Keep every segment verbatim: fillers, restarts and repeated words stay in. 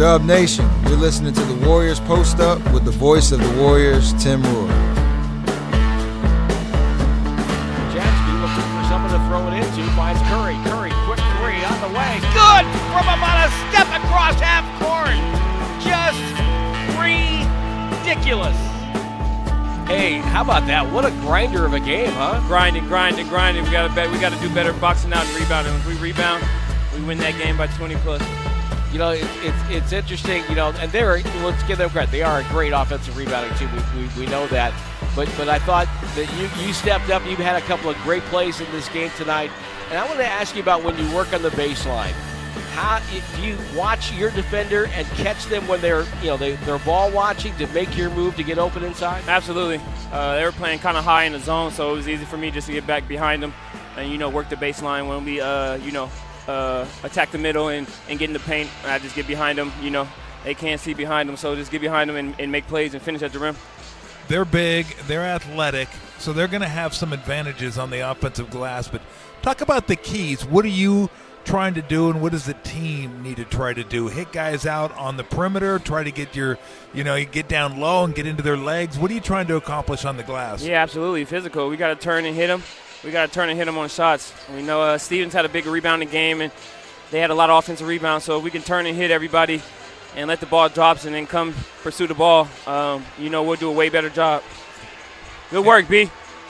Dub Nation, you're listening to the Warriors Post Up with the voice of the Warriors, Tim Roy. Jackson looking for someone to throw it into, finds Curry. Curry, quick three on the way. Good from about a step across half court. Just ridiculous. Hey, how about that? What a grinder of a game, huh? Grinding, grinding, grinding. We got to bet. We got to do better boxing out and rebounding. If we rebound, we win that game by twenty plus. You know, it, it's it's interesting, you know, and they're, let's give them credit, they are a great offensive rebounding team, we, we, we know that, but but I thought that you, you stepped up, you've had a couple of great plays in this game tonight, and I want to ask you about when you work on the baseline. How do you watch your defender and catch them when they're, you know, they, they're ball watching to make your move to get open inside? Absolutely. Uh, they were playing kind of high in the zone, so it was easy for me just to get back behind them and, you know, work the baseline when we, uh, you know, Uh, attack the middle and, and get in the paint. I just get behind them. You know, they can't see behind them, so just get behind them and, and make plays and finish at the rim. They're big. They're athletic, so they're going to have some advantages on the offensive glass. But talk about the keys. What are you trying to do, and what does the team need to try to do? Hit guys out on the perimeter, try to get your, you know, you get down low and get into their legs. What are you trying to accomplish on the glass? Yeah, absolutely. Physical. We got to turn and hit them. We got to turn and hit them on shots. We know uh, Stevens had a big rebounding game, and they had a lot of offensive rebounds. So if we can turn and hit everybody and let the ball drop and then come pursue the ball, um, you know, we'll do a way better job. Good work, B.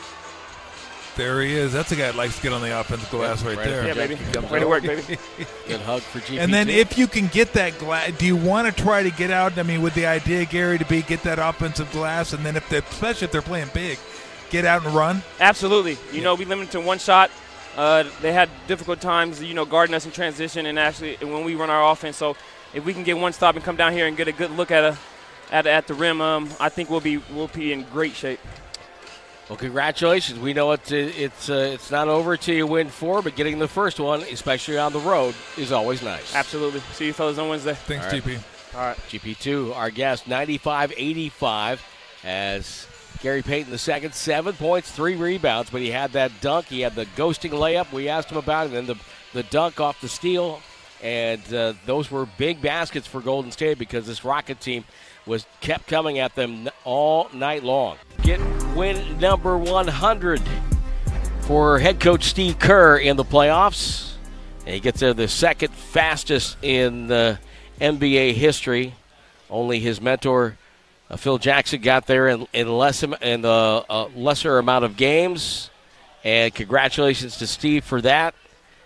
There he is. That's a guy that likes to get on the offensive glass right, right there. Yeah, baby. Way to work, baby. Good hug for G P. And then if you can get that glass, do you want to try to get out? I mean, with the idea, Gary, to be get that offensive glass, and then if they, especially if they're playing big, get out and run? Absolutely. You yeah. know, we limited to one shot. Uh, they had difficult times, you know, guarding us in transition and actually when we run our offense. So if we can get one stop and come down here and get a good look at a, at, at the rim, um, I think we'll be we'll be in great shape. Well, congratulations. We know it's it's uh, it's not over till you win four, but getting the first one, especially on the road, is always nice. Absolutely. See you fellas on Wednesday. Thanks, All right. G P. All right. G P two, our guest, ninety-five eighty-five, as Gary Payton the second, seven points, three rebounds, but he had that dunk. He had the ghosting layup we asked him about, and then the, the dunk off the steal. And uh, those were big baskets for Golden State because this Rocket team was kept coming at them all night long. Get win number one hundred for head coach Steve Kerr in the playoffs. And he gets there the second fastest in uh, N B A history. Only his mentor, Uh, Phil Jackson, got there in, in less in a uh, lesser amount of games, and congratulations to Steve for that,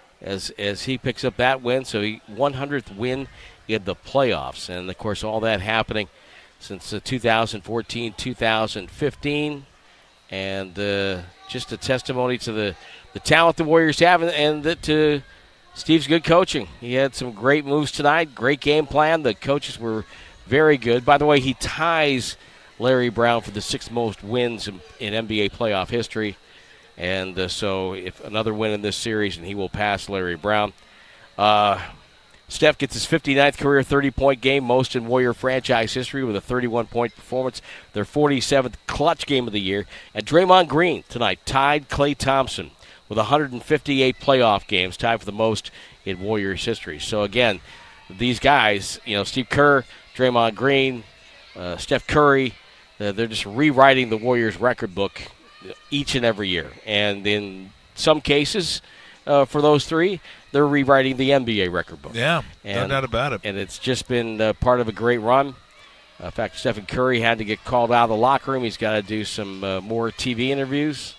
as as he picks up that win. So he one hundredth win in the playoffs, and of course all that happening since uh, two thousand fourteen, two thousand fifteen, and uh, just a testimony to the the talent the Warriors have, and, and the, to Steve's good coaching. He had some great moves tonight, great game plan. The coaches were very good. By the way, he ties Larry Brown for the sixth most wins in, in N B A playoff history. And uh, so if another win in this series, and he will pass Larry Brown. Uh, Steph gets his fifty-ninth career thirty-point game, most in Warrior franchise history with a thirty-one point performance, their forty-seventh clutch game of the year. And Draymond Green tonight tied Klay Thompson with one hundred fifty-eight playoff games, tied for the most in Warriors history. So again, these guys, you know, Steve Kerr, Draymond Green, uh, Steph Curry, uh, they're just rewriting the Warriors record book each and every year. And in some cases, uh, for those three, they're rewriting the N B A record book. Yeah, and, no doubt about it. And it's just been uh, part of a great run. Uh, in fact, Stephen Curry had to get called out of the locker room. He's got to do some uh, more T V interviews.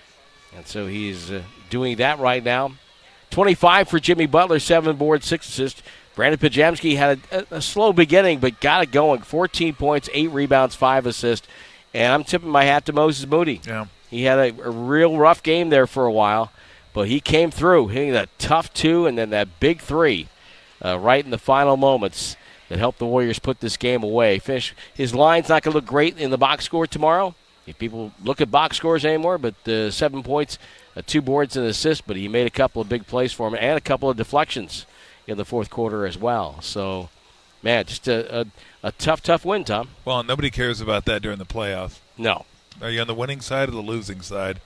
And so he's uh, doing that right now. twenty-five for Jimmy Butler, seven boards, six assists. Brandon Pajamski had a, a slow beginning, but got it going. fourteen points, eight rebounds, five assists. And I'm tipping my hat to Moses Moody. Yeah. He had a, a real rough game there for a while, but he came through, hitting that tough two and then that big three uh, right in the final moments that helped the Warriors put this game away. Finish. His line's not going to look great in the box score tomorrow, if people look at box scores anymore, but uh, seven points, uh, two boards and an assist, but he made a couple of big plays for him and a couple of deflections in the fourth quarter as well. So, man, just a, a, a tough, tough win, Tom. Well, nobody cares about that during the playoffs. No. Are you on the winning side or the losing side?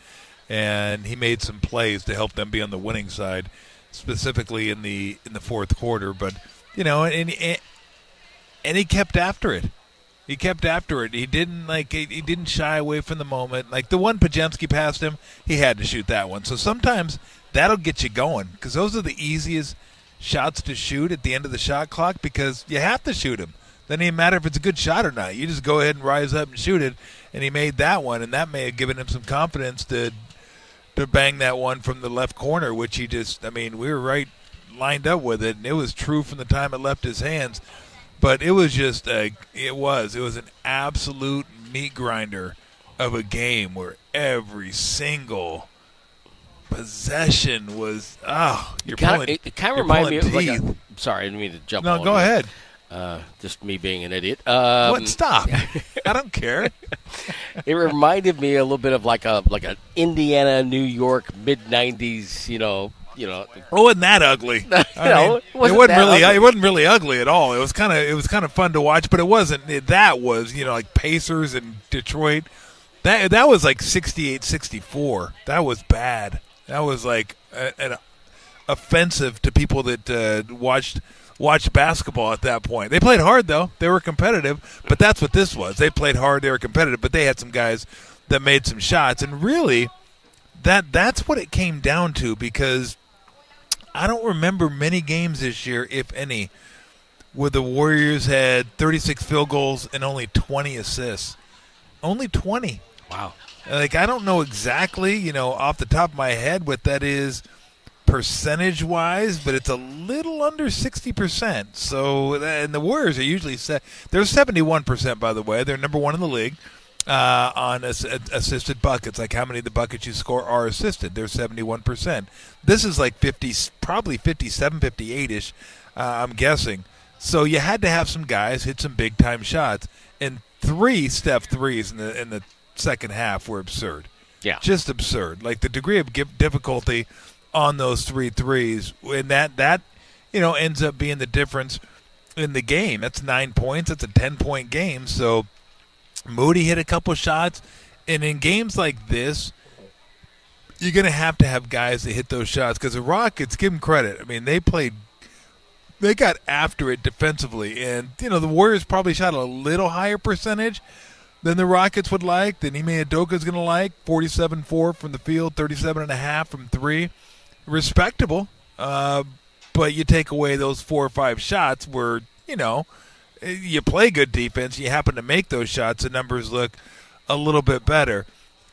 And he made some plays to help them be on the winning side, specifically in the in the fourth quarter. But, you know, and, and and he kept after it. He kept after it. He didn't like. He, he didn't shy away from the moment. Like the one Pajemski passed him, he had to shoot that one. So sometimes that'll get you going because those are the easiest shots to shoot at the end of the shot clock because you have to shoot them. Doesn't even matter if it's a good shot or not. You just go ahead and rise up and shoot it. And he made that one, and that may have given him some confidence to to bang that one from the left corner, which he just. I mean, we were right lined up with it, and it was true from the time it left his hands. But it was just a, it was, it was an absolute meat grinder of a game where every single possession was, oh, you're it kinda, pulling It, it kind of you're reminded me of, pulling like teeth. a, sorry, I didn't mean to jump No, on go you. ahead. Uh, just me being an idiot. Um, What? Stop. I don't care. It reminded me a little bit of like a like an Indiana, New York, mid nineties, you know, you know. It wasn't that ugly. I No, mean, it wasn't it wasn't that really. ugly. It wasn't really ugly at all. It was kind of. It was kind of fun to watch, but it wasn't. It, that was you know like Pacers and Detroit. That that was like sixty-eight sixty-four. That was bad. That was like a, an offensive to people that uh, watched watched basketball at that point. They played hard though. They were competitive, but that's what this was. They played hard. They were competitive, but they had some guys that made some shots, and really, that that's what it came down to because. I don't remember many games this year, if any, where the Warriors had thirty-six field goals and only twenty assists. Only twenty. Wow. Like, I don't know exactly, you know, off the top of my head what that is percentage-wise, but it's a little under sixty percent. So, and the Warriors are usually set. They're seventy-one percent, by the way. They're number one in the league. Uh, on ass- assisted buckets, like how many of the buckets you score are assisted. They're seventy-one percent. This is like fifty, probably fifty-seven, fifty-eight-ish, uh, I'm guessing. So you had to have some guys hit some big-time shots. And three Steph threes in the in the second half were absurd. Yeah. Just absurd. Like the degree of gi- difficulty on those three threes, and that, that, you know, ends up being the difference in the game. That's nine points. That's a ten-point game. So Moody hit a couple shots, and in games like this, you're going to have to have guys that hit those shots because the Rockets, give them credit. I mean, they played, they got after it defensively, and, you know, the Warriors probably shot a little higher percentage than the Rockets would like, than Ime Udoka's going to like, forty-seven four from the field, thirty-seven and a half from three. Respectable, uh, but you take away those four or five shots where, you know, you play good defense, you happen to make those shots, the numbers look a little bit better.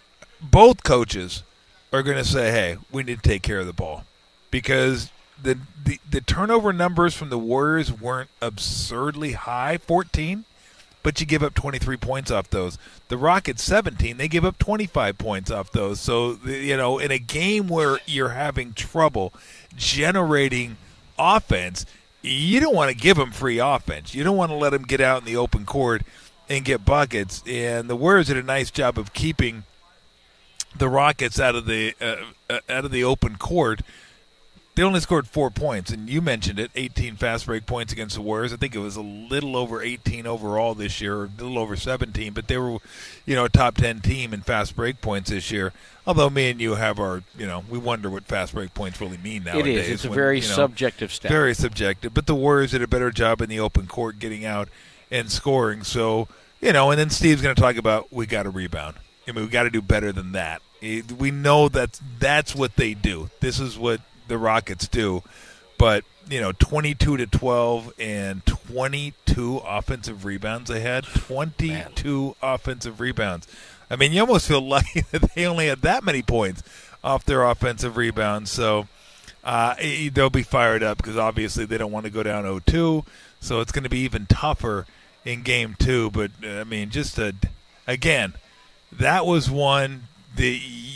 Both coaches are going to say, hey, we need to take care of the ball because the, the the turnover numbers from the Warriors weren't absurdly high, fourteen, but you give up twenty-three points off those. The Rockets, seventeen, they give up twenty-five points off those. So, you know, in a game where you're having trouble generating offense, you don't want to give them free offense. You don't want to let them get out in the open court and get buckets. And the Warriors did a nice job of keeping the Rockets out of the uh, out of the open court. They only scored four points, and you mentioned it, eighteen fast break points against the Warriors. I think it was a little over eighteen overall this year, or a little over seventeen, but they were, you know, a top ten team in fast break points this year. Although me and you have our, you know, we wonder what fast break points really mean nowadays. It is. It's a when, very you know, subjective stat. Very subjective. But the Warriors did a better job in the open court getting out and scoring. So, you know, and then Steve's going to talk about we got to rebound. I mean, we got to do better than that. We know that that's what they do. This is what the Rockets do. But, you know, twenty-two to twelve and twenty-two offensive rebounds they had. twenty-two Man. offensive rebounds. I mean, you almost feel lucky that they only had that many points off their offensive rebounds. So uh, they'll be fired up because obviously they don't want to go down oh two. So it's going to be even tougher in game two. But, I mean, just a, again, that was one that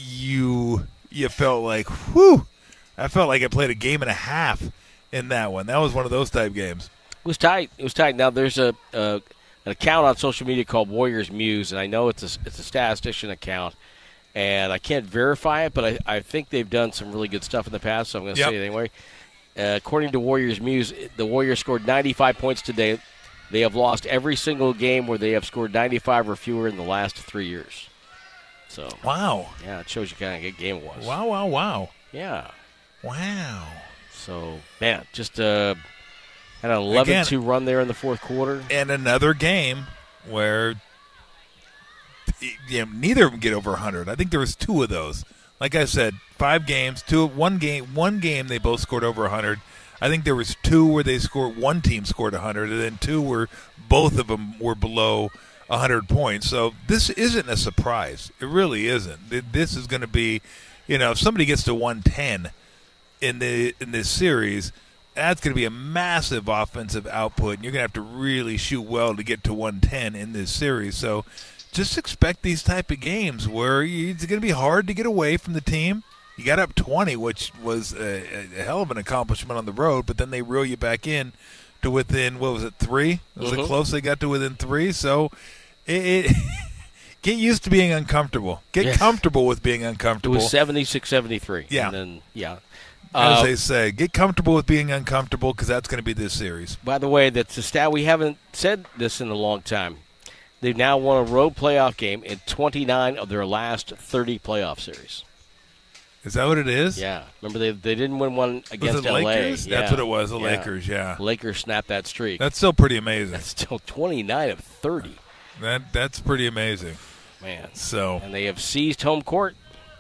you you felt like, whew, I felt like I played a game and a half in that one. That was one of those type games. It was tight. It was tight. Now, there's a uh, an account on social media called Warriors Muse, and I know it's a, it's a statistician account, and I can't verify it, but I, I think they've done some really good stuff in the past, so I'm going to yep. say it anyway. Uh, according to Warriors Muse, the Warriors scored ninety-five points today. They have lost every single game where they have scored ninety-five or fewer in the last three years. So wow. Yeah, it shows you kind of a good game it was. Wow, wow, wow. Yeah. Wow. So, man, just uh, Had an eleven two run there in the fourth quarter. And another game where you know, neither of them get over one hundred. I think there was two of those. Like I said, five games, two one game, one game they both scored over one hundred. I think there was two where they scored, one team scored one hundred, and then two where both of them were below one hundred points. So this isn't a surprise. It really isn't. This is going to be, you know, if somebody gets to one ten in the in this series, that's going to be a massive offensive output, and you're going to have to really shoot well to get to one ten in this series. So just expect these type of games where it's going to be hard to get away from the team. You got up twenty, which was a, a hell of an accomplishment on the road, but then they reel you back in to within, what was it, three? Was mm-hmm. it close they got to within three? So it, it get used to being uncomfortable. Get yes. comfortable with being It uncomfortable. was seventy-six seventy-three. Yeah. And then, yeah. As Uh, they say, get comfortable with being uncomfortable because that's going to be this series. By the way, that's a stat. We haven't said this in a long time. They've now won a road playoff game in twenty-nine of their last thirty playoff series. Is that what it is? Yeah. Remember, they they didn't win one against was it L A. Lakers? Yeah. That's what it was, the Yeah. Lakers, yeah. Lakers snapped that streak. That's still pretty amazing. That's still twenty-nine of thirty. That That's pretty amazing. Man. So, And they have seized home court.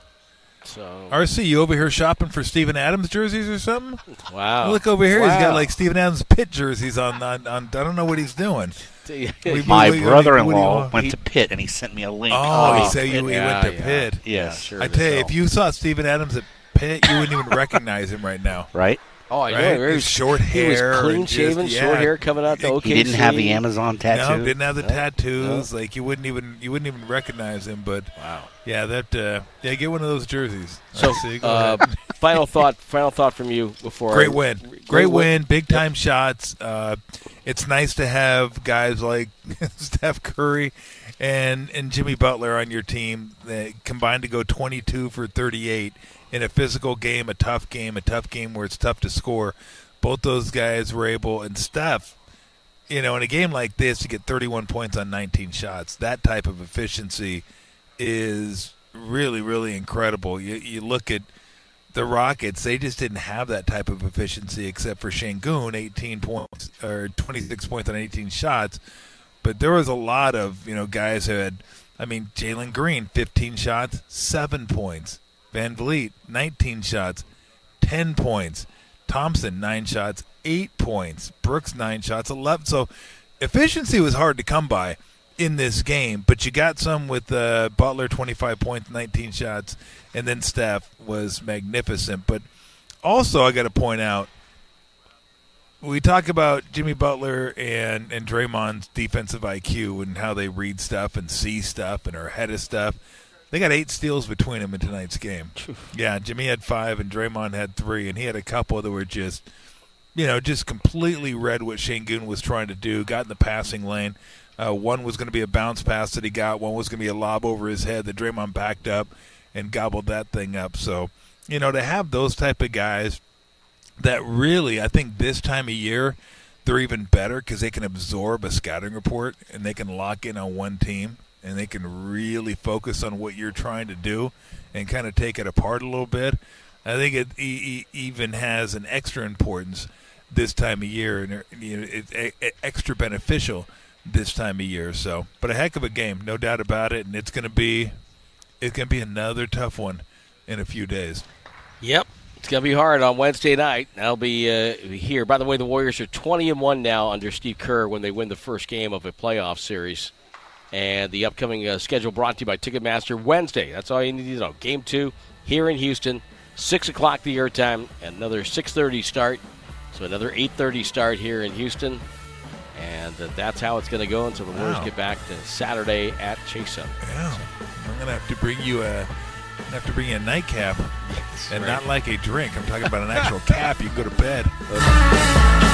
So R C, you over here shopping for Steven Adams jerseys or something? Wow. Look over here. He's Wow. got like Steven Adams Pitt jerseys on. on, on I don't know what he's doing. We- My we- we- brother-in-law what do you- went to Pitt, and he sent me a link. Oh, Oh, he said you, he yeah, went to yeah. Pitt. Yes. Sure I as tell you, hell. if you saw Steven Adams at Pitt, you wouldn't even recognize him right now. Right? Oh, I know. Right? He His was short He was hair clean and just- shaven, yeah. short hair coming out the He O K C. He didn't have the Amazon tattoo. No, didn't have the No. tattoos. Like you wouldn't even you wouldn't even recognize him. But Wow. yeah, that uh, yeah, get one of those jerseys. So, R C, go uh, ahead. final thought. Final thought from you before. Great I- win. Great, Great win. Big time shots. Uh, it's nice to have guys like Steph Curry and and Jimmy Butler on your team that combined to go twenty-two for thirty-eight in a physical game, a tough game, a tough game where it's tough to score. Both those guys were able, and Steph, you know, in a game like this, you get thirty-one points on nineteen shots. That type of efficiency is really, really incredible. You, you look at the Rockets, they just didn't have that type of efficiency except for Şengün, eighteen points or twenty-six points on eighteen shots. But there was a lot of, you know, guys who had, I mean, Jalen Green, fifteen shots, seven points. Van Vliet, nineteen shots, ten points. Thompson, nine shots, eight points. Brooks, nine shots, eleven. So efficiency was hard to come by in this game, but you got some with uh, Butler, twenty-five points, nineteen shots, and then Steph was magnificent. But also I got to point out, we talk about Jimmy Butler and, and Draymond's defensive I Q and how they read stuff and see stuff and are ahead of stuff. They got eight steals between them in tonight's game. Yeah, Jimmy had five and Draymond had three, and he had a couple that were just, you know, just completely read what Şengün was trying to do, got in the passing lane. Uh, one was going to be a bounce pass that he got. One was going to be a lob over his head that Draymond backed up and gobbled that thing up. So, you know, to have those type of guys that really, I think this time of year, they're even better because they can absorb a scouting report and they can lock in on one team. And they can really focus on what you're trying to do and kind of take it apart a little bit. I think it e- e- even has an extra importance this time of year, and you know, it's a- a- extra beneficial this time of year. So, but a heck of a game, no doubt about it. And it's going to be, it's going to be another tough one in a few days. Yep. It's going to be hard on Wednesday night. That'll be uh, here. By the way, the Warriors are twenty and one now under Steve Kerr when they win the first game of a playoff series. And the upcoming uh, schedule brought to you by Ticketmaster Wednesday. That's all you need to know. Game two here in Houston, six o'clock the air time, another six thirty start. So another eight thirty start here in Houston. And uh, that's how it's going to go until the Warriors Wow. get back to Saturday at Chase Center. Yeah, I'm gonna have to bring you a, I'm gonna have to bring you a nightcap, and right. not like a drink. I'm talking about an actual cap. You can go to bed.